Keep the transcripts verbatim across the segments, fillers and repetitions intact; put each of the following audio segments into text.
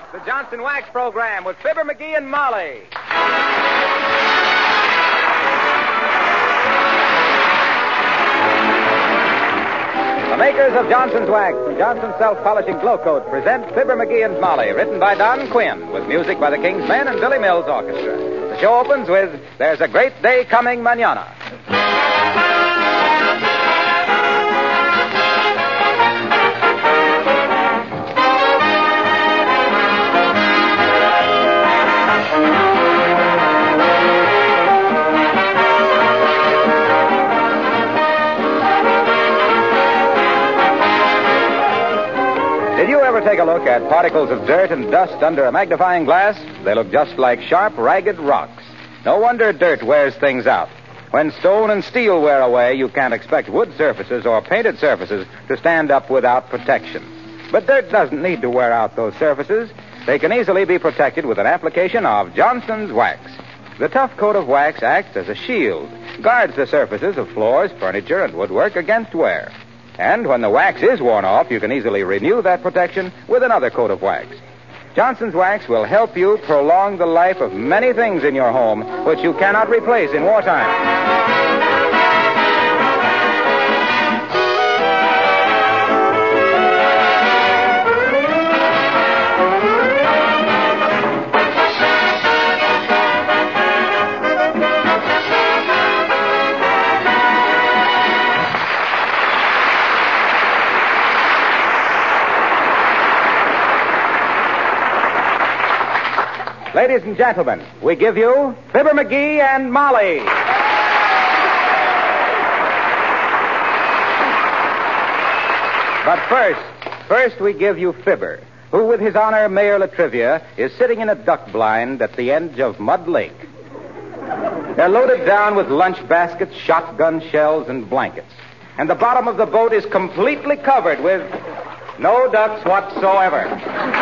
the Johnson Wax Program with Fibber McGee and Molly. The makers of Johnson's Wax and Johnson's Self-Polishing Glow Coat present Fibber McGee and Molly, written by Don Quinn, with music by the King's Men and Billy Mills Orchestra. The show opens with There's a Great Day Coming Mañana. Did you ever take a look at particles of dirt and dust under a magnifying glass? They look just like sharp, ragged rocks. No wonder dirt wears things out. When stone and steel wear away, you can't expect wood surfaces or painted surfaces to stand up without protection. But dirt doesn't need to wear out those surfaces. They can easily be protected with an application of Johnson's Wax. The tough coat of wax acts as a shield, guards the surfaces of floors, furniture, and woodwork against wear. And when the wax is worn off, you can easily renew that protection with another coat of wax. Johnson's Wax will help you prolong the life of many things in your home which you cannot replace in wartime. Ladies and gentlemen, we give you Fibber McGee and Molly. But first, first we give you Fibber, who with his honor, Mayor Latrivia, is sitting in a duck blind at the edge of Mud Lake. They're loaded down with lunch baskets, shotgun shells, and blankets. And the bottom of the boat is completely covered with no ducks whatsoever.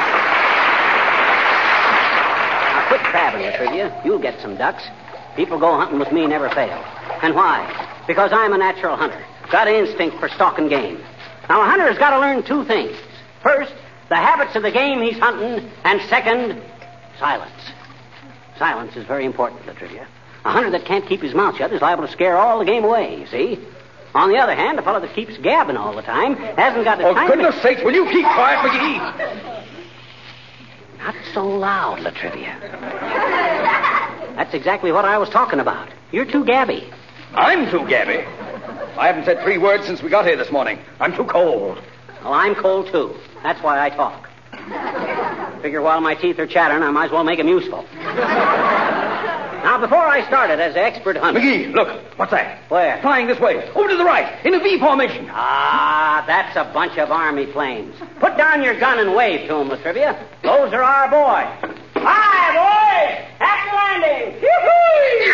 Quit crabbing, Latrivia. You'll get some ducks. People go hunting with me never fail. And why? Because I'm a natural hunter. Got an instinct for stalking game. Now, a hunter's got to learn two things. First, the habits of the game he's hunting. And second, silence. Silence is very important, Latrivia. A hunter that can't keep his mouth shut is liable to scare all the game away, you see? On the other hand, a fellow that keeps gabbing all the time hasn't got the oh, time... Oh, goodness sakes, will you keep quiet, McGee? Not so loud, Latrivia. That's exactly what I was talking about. You're too gabby. I'm too gabby. I haven't said three words since we got here this morning. I'm too cold. Well, I'm cold, too. That's why I talk. Figure while my teeth are chattering, I might as well make them useful. Now, before I started as an expert hunter... McGee, look. What's that? Where? Flying this way. Over to the right. In a V formation. Ah, that's a bunch of Army planes. Put down your gun and wave to them, Latrivia. Those are our boys. Hi, boys! Happy landing! Yoo-hoo!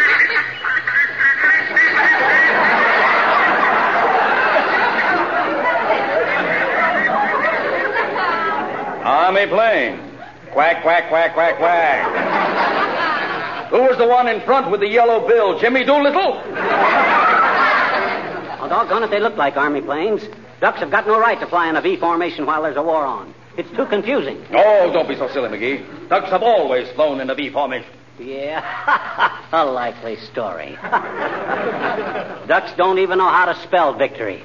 Army plane. Quack, quack, quack, quack, quack. Who was the one in front with the yellow bill? Jimmy Doolittle? Oh, doggone it, they look like Army planes. Ducks have got no right to fly in a V formation while there's a war on. It's too confusing. Oh, don't be so silly, McGee. Ducks have always flown in a V formation. Yeah, a likely story. Ducks don't even know how to spell victory.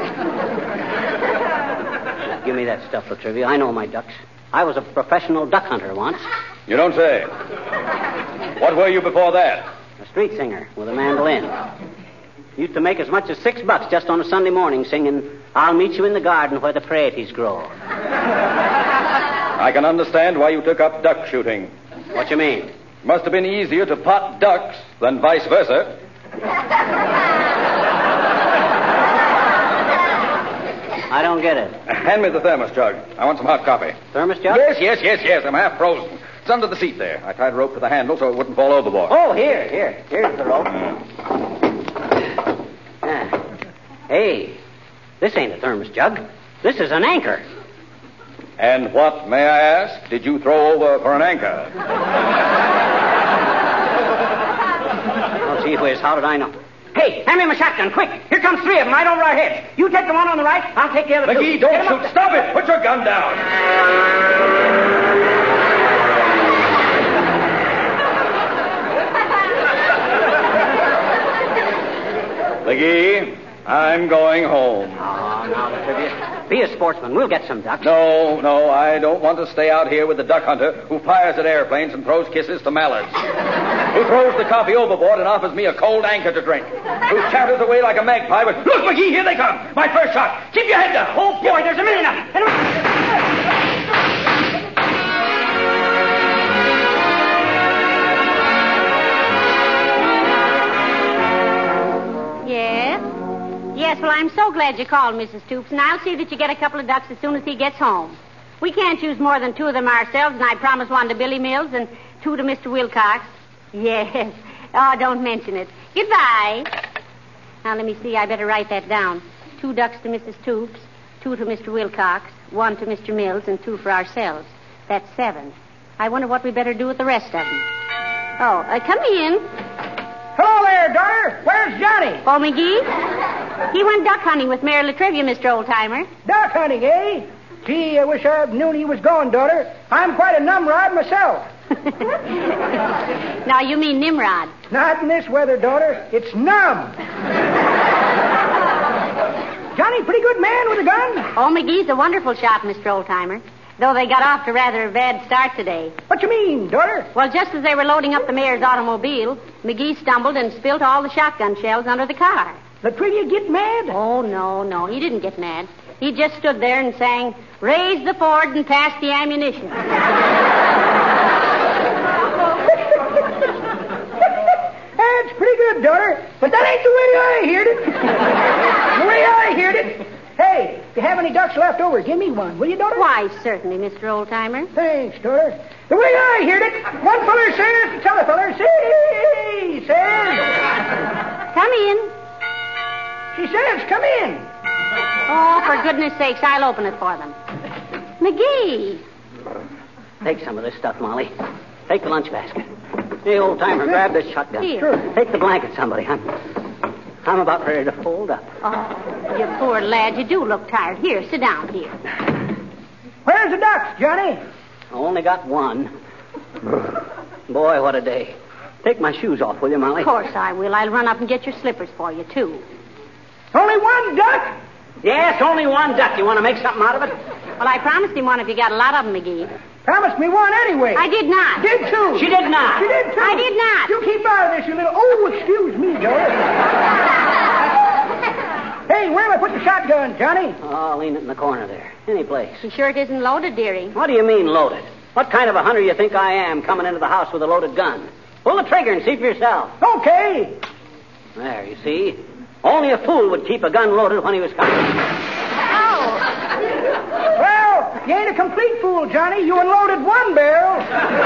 Give me that stuff, Latrivia. I know my ducks. I was a professional duck hunter once. You don't say. What were you before that? A street singer with a mandolin. Used to make as much as six bucks just on a Sunday morning singing, I'll meet you in the garden where the praties grow. I can understand why you took up duck shooting. What you mean? Must have been easier to pot ducks than vice versa. I don't get it. Hand me the thermos jug. I want some hot coffee. Thermos jug? Yes, yes, yes, yes. I'm half frozen. It's under the seat there. I tied a rope to the handle so it wouldn't fall overboard. Oh, here, here. Here's the rope. Ah. Hey, this ain't a thermos jug. This is an anchor. And what, may I ask, did you throw over for an anchor? Oh, gee whiz, how did I know? Hey, hand me my shotgun, quick. Here comes three of them right over our heads. You take the one on the right, I'll take the other two. McGee, don't shoot. Stop it. Put your gun down. I'm going home. Oh, now, Latrivia, be a sportsman. We'll get some ducks. No, no, I don't want to stay out here with the duck hunter who fires at airplanes and throws kisses to mallards. Who throws the coffee overboard and offers me a cold anchor to drink. Who chatters away like a magpie with, look, McGee, here they come. My first shot. Keep your head down. Oh, boy, there's a million of them. Yes? Yes, well, I'm so glad you called, Missus Toops, and I'll see that you get a couple of ducks as soon as he gets home. We can't use more than two of them ourselves, and I promised one to Billy Mills and two to Mister Wilcox. Yes. Oh, don't mention it. Goodbye. Now, let me see. I better write that down. Two ducks to Missus Toops, two to Mister Wilcox, one to Mister Mills, and two for ourselves. That's seven. I wonder what we better do with the rest of them. Oh, uh, come in. Hello there, daughter. Where's Johnny? Oh, McGee? He went duck hunting with Mary Latrivia, Mister Oldtimer. Duck hunting, eh? Gee, I wish I known he was gone, daughter. I'm quite a numrod myself. Now, you mean Nimrod. Not in this weather, daughter. It's numb. Johnny, pretty good man with a gun? Oh, McGee's a wonderful shot, Mister Oldtimer. Though they got off to rather a bad start today. What you mean, daughter? Well, just as they were loading up the mayor's automobile, McGee stumbled and spilt all the shotgun shells under the car. Latrivia get mad? Oh, no, no. He didn't get mad. He just stood there and sang, "Raise the Ford and pass the ammunition." That's pretty good, daughter. But that ain't the way I heard it. The way I heard it. Hey, if you have any ducks left over, give me one, will you, daughter? Why, certainly, Mister Oldtimer. Thanks, daughter. The way I heard it, one feller says to t'other feller, say, says. Come in. She says, come in. Oh, for goodness sakes, I'll open it for them. McGee. Take some of this stuff, Molly. Take the lunch basket. Hey, old timer, grab this shotgun. Here. Sure. Take the blanket, somebody. I'm, I'm about ready to fold up. Oh, you poor lad. You do look tired. Here, sit down here. Where's the ducks, Johnny? I only got one. Boy, what a day. Take my shoes off, will you, Molly? Of course I will. I'll run up and get your slippers for you, too. Only one duck? Yes, only one duck. You want to make something out of it? Well, I promised him one if you got a lot of them, McGee. Promised me one anyway. I did not. Did too. She did not. She did too. I did not. You keep out of this, you little... Oh, excuse me, daughter. Hey, where am I putting the shotgun, Johnny? Oh, lean it in the corner there. Any place. You sure it isn't loaded, dearie? What do you mean, loaded? What kind of a hunter you think I am coming into the house with a loaded gun? Pull the trigger and see for yourself. Okay. There, you see? Only a fool would keep a gun loaded when he was coming. Oh. Well, you ain't a complete fool, Johnny. You unloaded one barrel.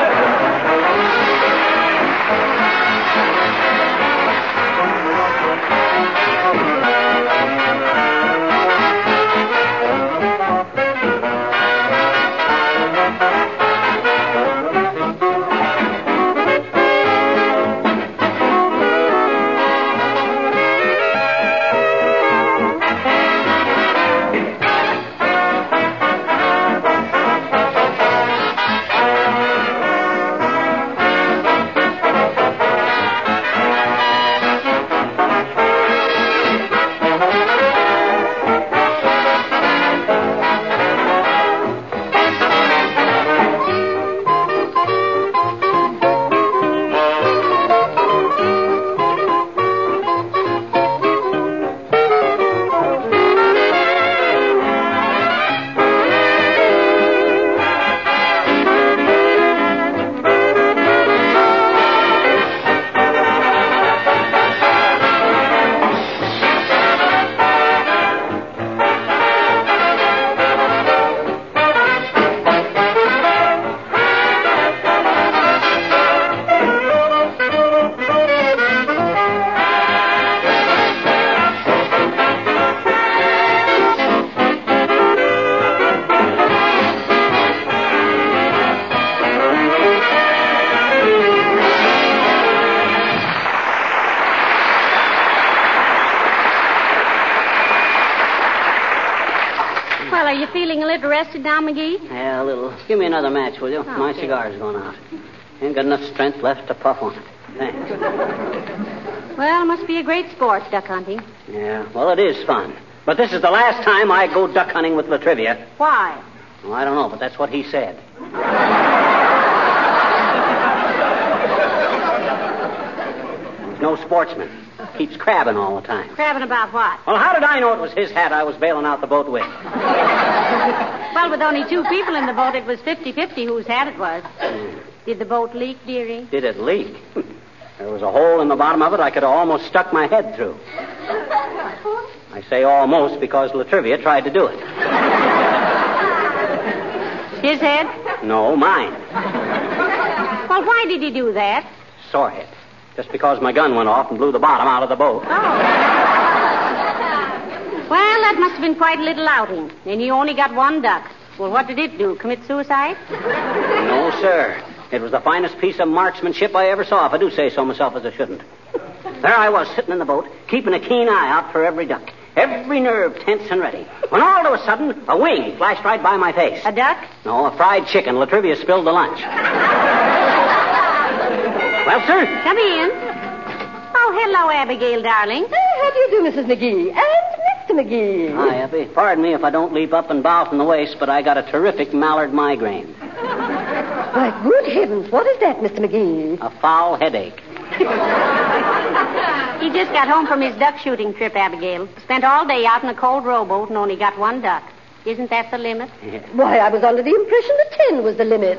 Well, are you feeling a little rested now, McGee? Yeah, a little. Give me another match, will you? Okay. My cigar's going out. Ain't got enough strength left to puff on it. Thanks. Well, it must be a great sport, duck hunting. Yeah, well, it is fun. But this is the last time I go duck hunting with Latrivia. Why? Well, I don't know, but that's what he said. He's no sportsman. Keeps crabbing all the time. Crabbing about what? Well, how did I know it was his hat I was bailing out the boat with? Well, with only two people in the boat, it was fifty-fifty whose hat it was. Mm. Did the boat leak, dearie? Did it leak? There was a hole in the bottom of it I could have almost stuck my head through. I say almost because Latrivia tried to do it. His head? No, mine. Well, why did he do that? Sore head. Just because my gun went off and blew the bottom out of the boat. Oh. Well, that must have been quite a little outing. And you only got one duck. Well, what did it do? Commit suicide? No, sir. It was the finest piece of marksmanship I ever saw, if I do say so myself, as I shouldn't. There I was, sitting in the boat, keeping a keen eye out for every duck. Every nerve tense and ready. When all of a sudden, a wing flashed right by my face. A duck? No, a fried chicken. Latrivia spilled the lunch. Well, sir? Come in. Oh, hello, Abigail, darling. Uh, how do you do, Missus McGee? And Mister McGee. Hi, Abby. Pardon me if I don't leap up and bow from the waist, but I got a terrific mallard migraine. Why, good heavens, what is that, Mister McGee? A foul headache. He just got home from his duck shooting trip, Abigail. Spent all day out in a cold rowboat and only got one duck. Isn't that the limit? Why, I was under the impression that ten was the limit.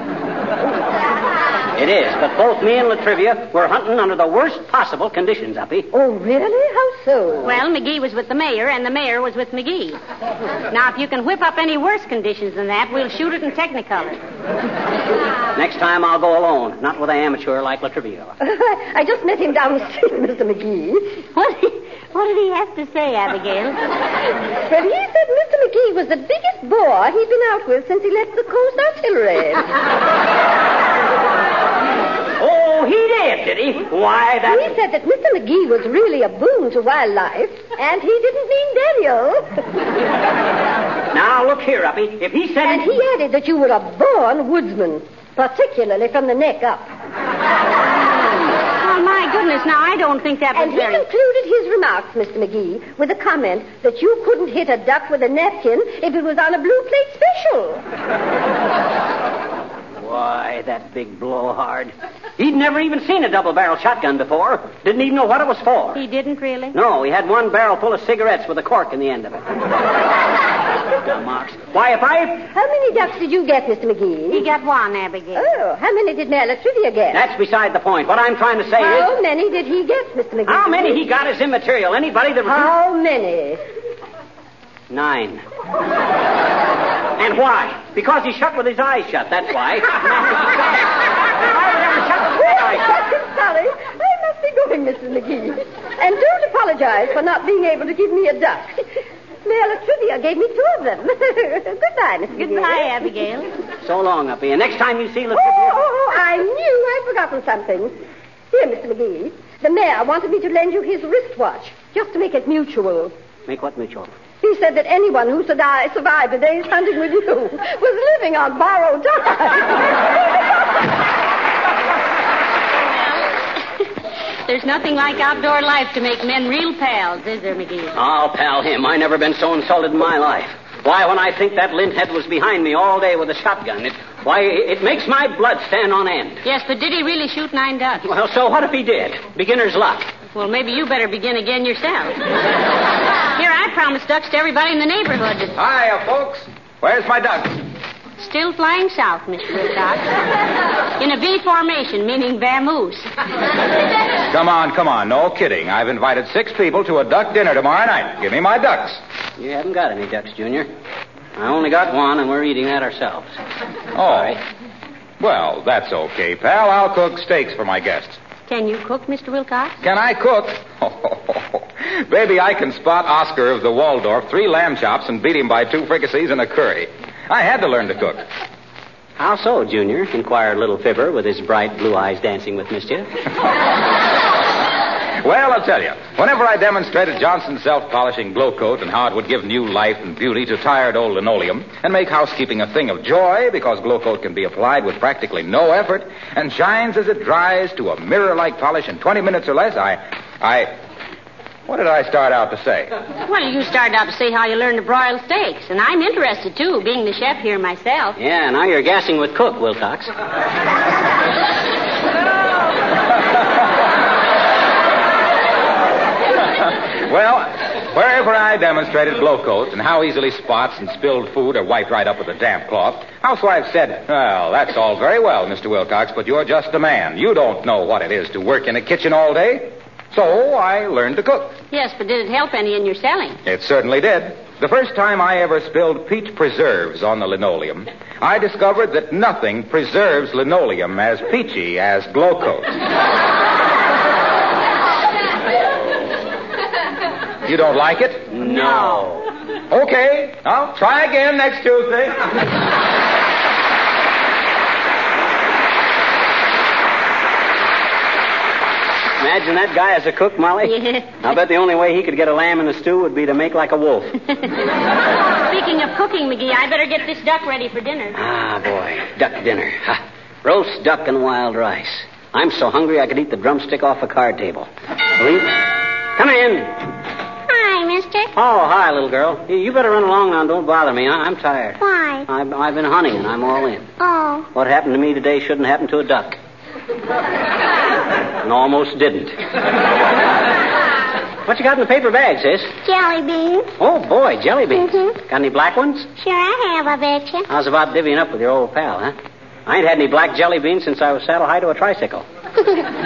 It is, but both me and Latrivia were hunting under the worst possible conditions, Uppy. Oh, really? How so? Well, McGee was with the mayor, and the mayor was with McGee. Now, if you can whip up any worse conditions than that, we'll shoot it in Technicolor. Next time I'll go alone, not with an amateur like Latrivia. I just met him down the street, Mister McGee. What, what did he have to say, Abigail? Well, he said Mister McGee was the biggest bore he'd been out with since he left the Coast Artillery. Oh, he did, did he? Why, that... He said that Mister McGee was really a boon to wildlife, and he didn't mean Daniel. Now, look here, Uppy. If he said... And he added that you were a born woodsman, particularly from the neck up. Oh, my goodness, now, I don't think that was And he very... concluded his remarks, Mister McGee, with a comment that you couldn't hit a duck with a napkin if it was on a blue plate special. Why, that big blowhard. He'd never even seen a double-barrel shotgun before. Didn't even know what it was for. He didn't, really? No, he had one barrel full of cigarettes with a cork in the end of it. Marks. Why, if I... How many ducks did you get, Mister McGee? He got one, Abigail. Oh, how many did Mayor Latrivia get? That's beside the point. What I'm trying to say How is... many did he get, Mister McGee? How many he got is immaterial. Anybody that... How many? Nine. And why? Because he shut with his eyes shut, that's why. If I would ever shut with his eyes shut... I'm sorry. I must be going, Missus McGee. And don't apologize for not being able to give me a duck. Mayor Latrivia gave me two of them. Goodbye, Mister McGee. Goodbye, Abigail. So long, Uppy. And next time you see Latrivia... Oh, oh, I knew I'd forgotten something. Here, Mister McGee. The mayor wanted me to lend you his wristwatch, just to make it mutual. Make what mutual? He said that anyone who survived, survived a day's hunting with you was living on borrowed time. There's nothing like outdoor life to make men real pals, is there, McGee? I'll pal him. I never been so insulted in my life. Why, when I think that linthead was behind me all day with a shotgun, it, why, it makes my blood stand on end. Yes, but did he really shoot nine ducks? Well, so what if he did? Beginner's luck. Well, maybe you better begin again yourself. Here, I promised ducks to everybody in the neighborhood. Hiya, folks. Where's my ducks? Still flying south, Mister Wilcox. In a V formation, meaning vamoose. Come on, come on. No kidding. I've invited six people to a duck dinner tomorrow night. Give me my ducks. You haven't got any ducks, Junior. I only got one, and we're eating that ourselves. Oh. Well, that's okay, pal. I'll cook steaks for my guests. Can you cook, Mister Wilcox? Can I cook? Baby, I can spot Oscar of the Waldorf three lamb chops and beat him by two fricassees and a curry. I had to learn to cook. How so, Junior? Inquired little Fibber with his bright blue eyes dancing with mischief. Well, I'll tell you. Whenever I demonstrated Johnson's self-polishing glow coat and how it would give new life and beauty to tired old linoleum and make housekeeping a thing of joy because glow coat can be applied with practically no effort and shines as it dries to a mirror-like polish in twenty minutes or less, I... I... What did I start out to say? Well, you started out to say how you learned to broil steaks, and I'm interested, too, being the chef here myself. Yeah, now you're gassing with Cook, Wilcox. Well, wherever I demonstrated glow coat and how easily spots and spilled food are wiped right up with a damp cloth, housewives said, well, that's all very well, Mister Wilcox, but you're just a man. You don't know what it is to work in a kitchen all day. So I learned to cook. Yes, but did it help any in your selling? It certainly did. The first time I ever spilled peach preserves on the linoleum, I discovered that nothing preserves linoleum as peachy as glow coat. You don't like it? No. Okay, I'll try again next Tuesday. Imagine that guy as a cook, Molly. Yeah. I'll bet the only way he could get a lamb in a stew would be to make like a wolf. Speaking of cooking, McGee, I better get this duck ready for dinner. Ah, boy. Duck dinner. Ha. Roast duck and wild rice. I'm so hungry I could eat the drumstick off a card table. Believe? Come in. Hi, mister. Oh, hi, little girl. You you better run along now and don't bother me. I- I'm tired. Why? I've, I've been hunting and I'm all in. Oh. What happened to me today shouldn't happen to a duck. And almost didn't. What you got in the paper bag, sis? Jelly beans. Oh, boy, jelly beans. Mhm. Got any black ones? Sure I have, I bet you. How's about divvying up with your old pal, huh? I ain't had any black jelly beans since I was saddle high to a tricycle. Will you tell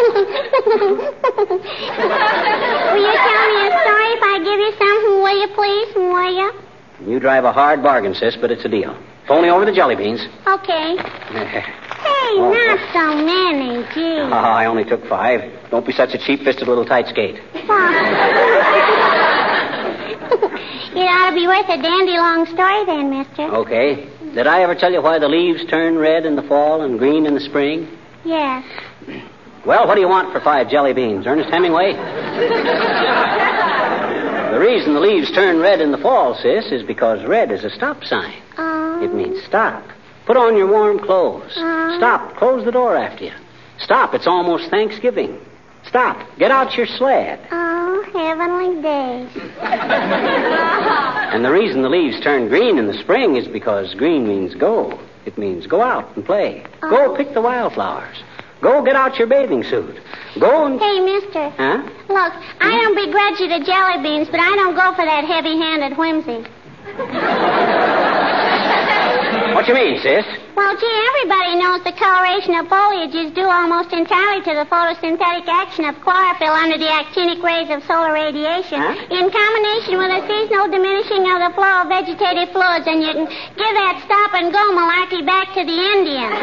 me a story if I give you something, will you please, will you? You drive a hard bargain, sis, but it's a deal. Phone me over the jelly beans. Okay. Hey, Oh, not so many, gee. Oh, I only took five. Don't be such a cheap-fisted little tight skate. It ought to be worth a dandy long story then, mister. Okay. Did I ever tell you why the leaves turn red in the fall and green in the spring? Yes. Well, what do you want for five jelly beans? Ernest Hemingway? The reason the leaves turn red in the fall, sis, is because red is a stop sign. Oh. It means stop. Put on your warm clothes. Uh. Stop. Close the door after you. Stop. It's almost Thanksgiving. Stop. Get out your sled. Oh, heavenly days. And the reason the leaves turn green in the spring is because green means go. It means go out and play. Oh. Go pick the wildflowers. Go get out your bathing suit. Go and... Hey, mister. Huh? Look, I don't begrudge you the jelly beans, but I don't go for that heavy-handed whimsy. What you mean, sis? Well, gee, everybody knows the coloration of foliage is due almost entirely to the photosynthetic action of chlorophyll under the actinic rays of solar radiation, huh? in combination with a seasonal diminishing of the flow of vegetative fluids, and you can give that stop-and-go malarkey back to the Indians.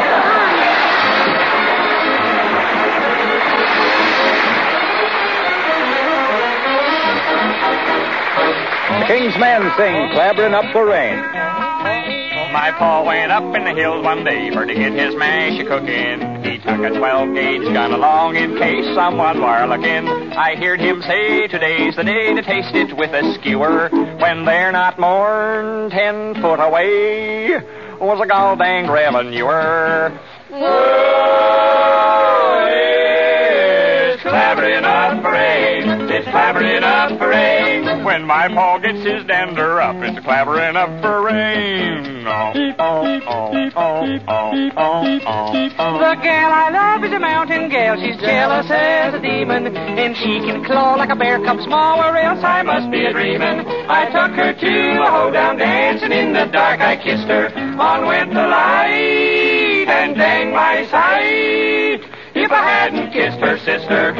The King's men sing Clabbering Up for Rain. My pa went up in the hills one day for to get his mash a cooking. He took a twelve-gauge gun along in case someone were looking. I heard him say today's the day to taste it with a skewer. When they're not more'n ten foot away, was a gall dang revenuer. Oh, it's clabbering up for rain. It's clabbering up for rain. When my pa gets his dander up, it's clabbering up for rain. Oh, oh, oh, oh, oh, oh, oh. The gal I love is a mountain gal. She's jealous as a demon, and she can claw like a bear cub small, or else I must be a dreamin'. I took her to a hoedown dance, and in the dark I kissed her. On went the light, and dang my sight, if I hadn't kissed her sister.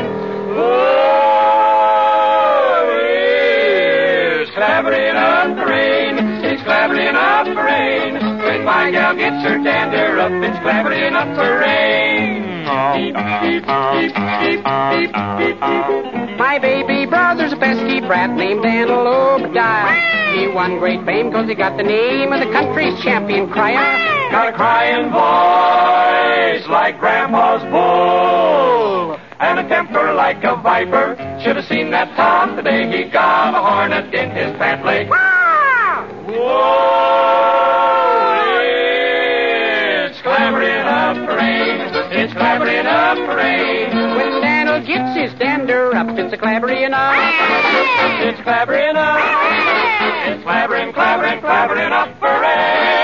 Oh, it's clabbering up for rain. It's clabbering up for rain. When my gal gets her dander up, it's clabbering up for rain. My baby brother's a pesky brat named Daniel Obadiah. He won great fame because he got the name of the country's champion crier. Got a crying voice like Grandpa's bull, and a temper roar like a viper. Should have seen that Tom the day he got a hornet in his pant leg. Whoa! It's clambering up rain. It's clambering up rain. When Daniel gets his dander up, it's a clambering up. It's clambering up. It's clambering, clambering, clambering up rain.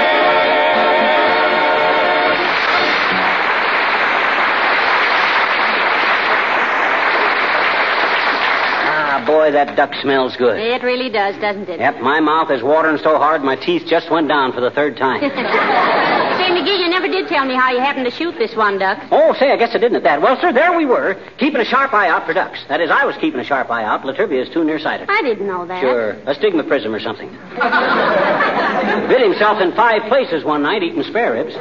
Boy, that duck smells good. It really does, doesn't it? Yep, my mouth is watering so hard my teeth just went down for the third time. Say, McGee, you never did tell me how you happened to shoot this one duck. Oh, say, I guess I didn't at that. Well, sir, there we were, keeping a sharp eye out for ducks. That is, I was keeping a sharp eye out. Latrivia is too nearsighted. I didn't know that. Sure, astigmatism or something. Bit himself in five places one night eating spare ribs.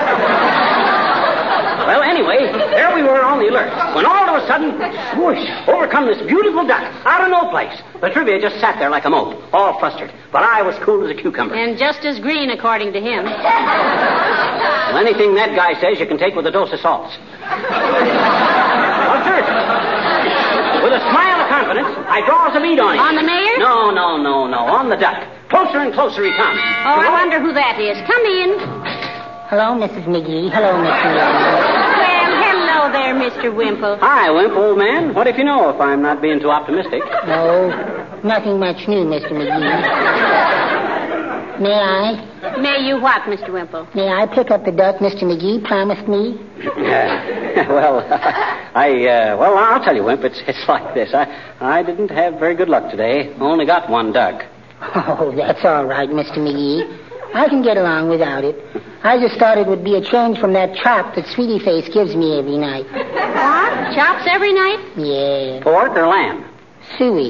Well, anyway, there we were on the alert, when all of a sudden, swoosh, over come this beautiful duck, out of no place. Latrivia just sat there like a mope, all flustered, but I was cool as a cucumber. And just as green, according to him. Well, anything that guy says you can take with a dose of salts. Well, sir, with a smile of confidence, I draws a bead on him. On the mayor? No, no, no, no, on the duck. Closer and closer he comes. Oh, I wonder who that is. Come in. Hello, Missus McGee. Hello, Mister McGee. Well, hello there, Mister Wimple. Hi, Wimp, old man. What if you know if I'm not being too optimistic? No, nothing much new, Mister McGee. May I? May you what, Mister Wimple? May I pick up the duck Mister McGee promised me? well, I, uh, well, I'll tell you, Wimp, it's, it's like this. I, I didn't have very good luck today. Only got one duck. Oh, that's all right, Mister McGee. I can get along without it. I just thought it would be a change from that chop that Sweetie Face gives me every night. What? Chops every night? Yeah. Pork or lamb? Suey.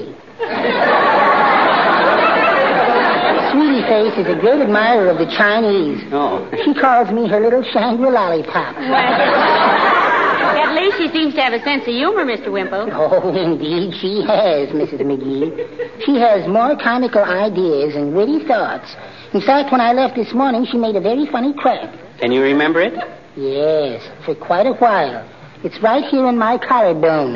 Sweetie Face is a great admirer of the Chinese. Oh. She calls me her little Shangri Lollipop. Well, at least she seems to have a sense of humor, Mister Wimple. Oh, indeed she has, Missus McGee. She has more comical ideas and witty thoughts. In fact, when I left this morning, she made a very funny crack. Can you remember it? Yes, for quite a while. It's right here in my collarbone.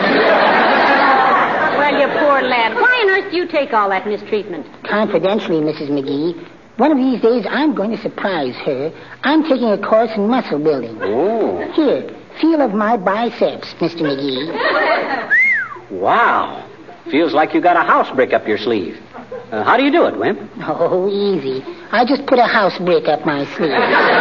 Well, you poor lad. Why on earth do you take all that mistreatment? Confidentially, Missus McGee, one of these days I'm going to surprise her. I'm taking a course in muscle building. Oh. Here, feel of my biceps, Mister McGee. Wow. Feels like you got a house brick up your sleeve. Uh, how do you do it, Wimp? Oh, easy. I just put a house brick up my sleeve.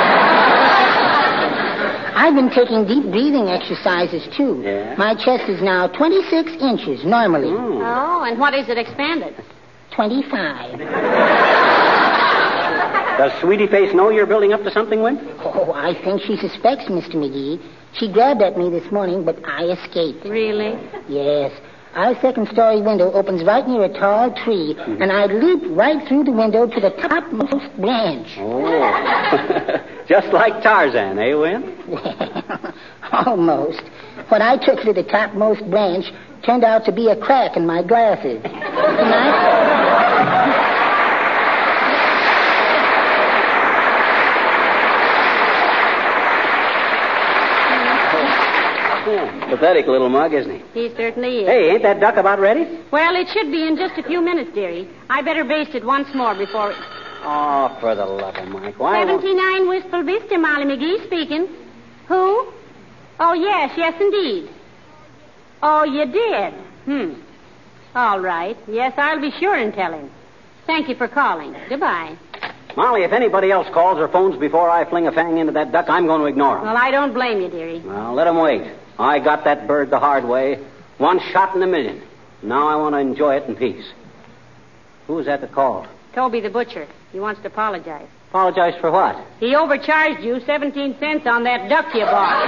I've been taking deep breathing exercises, too. Yeah? My chest is now twenty-six inches normally. Mm. Oh, and what is it expanded? twenty-five. Does Sweetie Face know you're building up to something, Wimp? Oh, I think she suspects, Mister McGee. She grabbed at me this morning, but I escaped. Really? Yes. Our second-story window opens right near a tall tree, mm-hmm. and I leaped right through the window to the topmost branch. Oh. Just like Tarzan, eh, Wimp? Almost. What I took for the topmost branch turned out to be a crack in my glasses. And I... Pathetic little mug, isn't he? He certainly is. Hey, ain't that duck about ready? Well, it should be in just a few minutes, dearie. I better baste it once more before... It... Oh, for the love of Mike, why... seventy-nine Wistful Vista, Molly McGee speaking. Who? Oh, yes, yes, indeed. Oh, you did? Hmm. All right. Yes, I'll be sure and tell him. Thank you for calling. Goodbye. Molly, if anybody else calls or phones before I fling a fang into that duck, I'm going to ignore them. Well, I don't blame you, dearie. Well, let them wait. I got that bird the hard way. One shot in a million. Now I want to enjoy it in peace. Who was that that called? Toby the butcher. He wants to apologize. Apologize for what? He overcharged you seventeen cents on that duck you bought.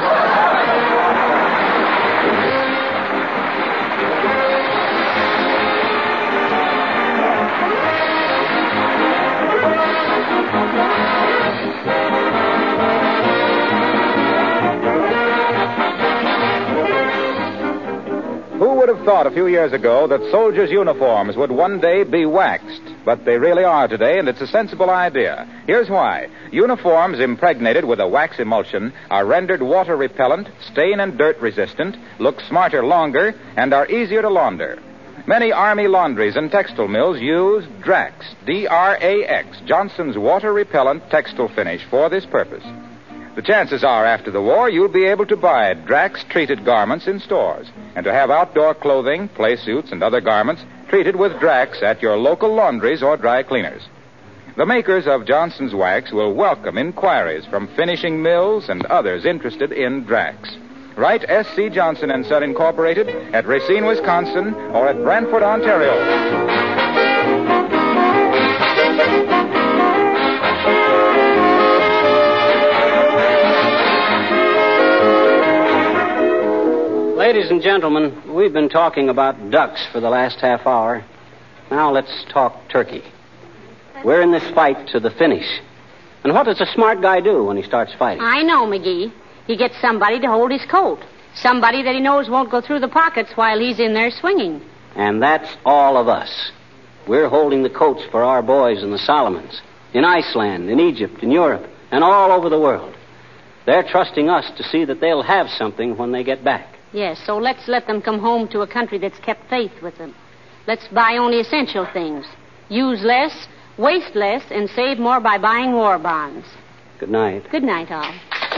Who would have thought a few years ago that soldiers' uniforms would one day be waxed? but they really are today, and it's a sensible idea. Here's why. Uniforms impregnated with a wax emulsion are rendered water repellent, stain and dirt resistant, look smarter longer, and are easier to launder. Many Army laundries and textile mills use Drax, D R A X, Johnson's water repellent textile finish for this purpose. The chances are, after the war, you'll be able to buy Drax-treated garments in stores and to have outdoor clothing, play suits, and other garments treated with Drax at your local laundries or dry cleaners. The makers of Johnson's Wax will welcome inquiries from finishing mills and others interested in Drax. Write S C. Johnson and Son Incorporated at Racine, Wisconsin, or at Brantford, Ontario. Ladies and gentlemen, we've been talking about ducks for the last half hour. Now let's talk turkey. We're in this fight to the finish. And what does a smart guy do when he starts fighting? I know, McGee. He gets somebody to hold his coat. Somebody that he knows won't go through the pockets while he's in there swinging. And that's all of us. We're holding the coats for our boys in the Solomons, in Iceland, in Egypt, in Europe, and all over the world. They're trusting us to see that they'll have something when they get back. Yes, so let's let them come home to a country that's kept faith with them. Let's buy only essential things. Use less, waste less, and save more by buying war bonds. Good night. Good night, all.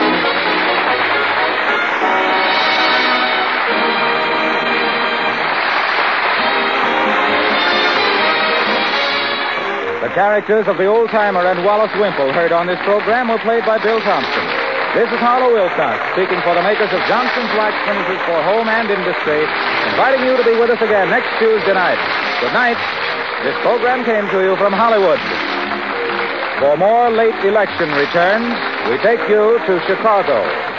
The characters of the old-timer and Wallace Wimple heard on this program were played by Bill Thompson. This is Harlow Wilcox, speaking for the makers of Johnson's Wax Finishes for Home and Industry, inviting you to be with us again next Tuesday night. Good night. This program came to you from Hollywood. For more late election returns, we take you to Chicago.